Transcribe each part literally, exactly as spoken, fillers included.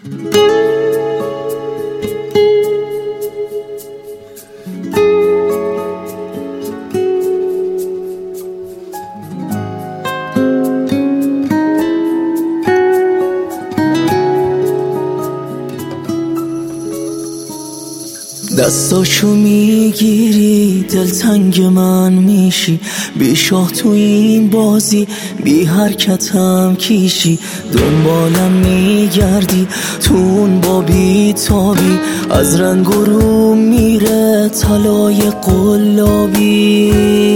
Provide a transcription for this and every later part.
دستاشو میگیری دلتنگ من میشی، بی شاه تو این بازی بی حرکتم کیشی، دنبالم میگردی تو اون با بی تابی، از رنگ و رو میره طلای قلابی،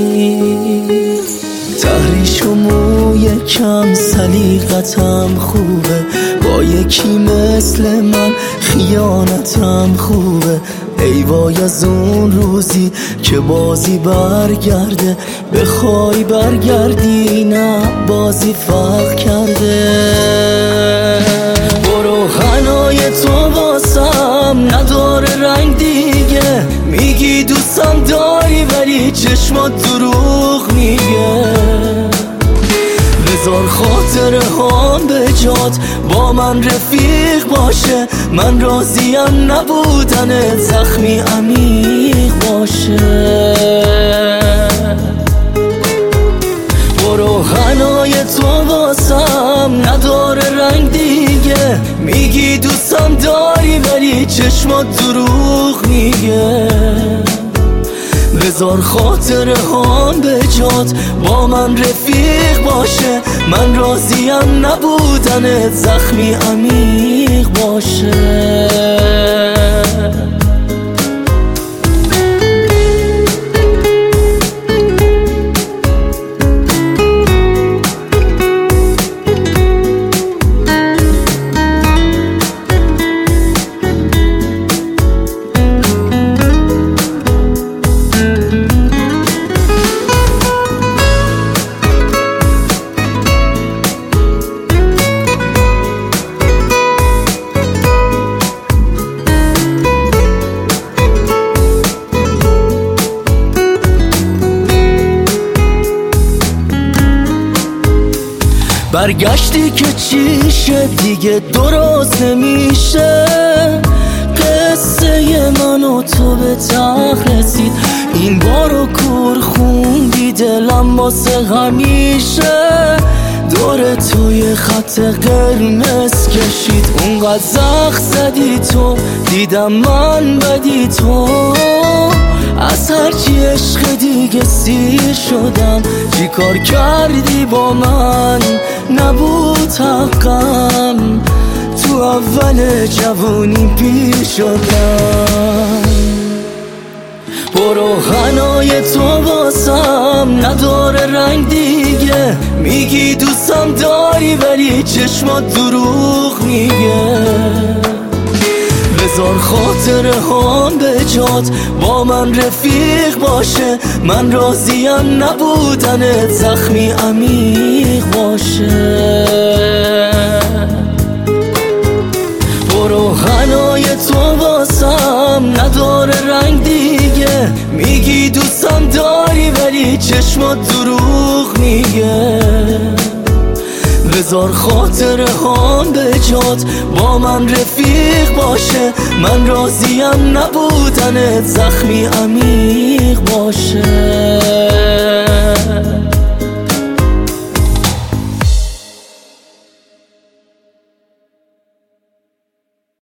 تحریش و موی کم سلیقتم خوبه، با یکی مثل من خیانتم خوبه، ای وای از اون روزی که بازی برگرده، بخوای برگردی نه بازی فرق کرده. برو غنای تو واسم نداره رنگ دیگه، میگی دوستم داری ولی چشمات دروغ میگه، بذار خاطره هام به جات با من رفیق باشه، من راضیم نبودن زخمی عمیق باشه. برو غنای تو واسم نداره رنگ دیگه، میگی دوستم داری ولی چشمات دروغ میگه، بذار خاطره هام به جات با من رفیق باشه، من راضیم نبودن زخمی عمیق باشه. برگشتی که چیشه دیگه درست نمیشه، قصه من و تو به ته رسید، این بارو کور خوندی دلم واسه همیشه، دور توی خط قرمز کشید، اونقدر زخم زدی تو دیدم من بدی تو، از هرچی عشق دیگه سیر شدم، چی کار کردی با من نبود حقم، تو اول جوانی پیر شدم. برو غنای تو واسم نداره رنگ دیگه، میگی دوستم داری ولی چشمات دروغ میگه، بذار خاطره هام به جات با من رفیق باشه، من راضیم نبودن زخمی عمیق باشه. برو غنای تو واسم نداره رنگ دیگه، میگی دوستم داری ولی چشمات دروغ میگه، بذار خاطره هام به جات با من رفیق باشه، من راضیم نبودن زخمی عمیق باشه.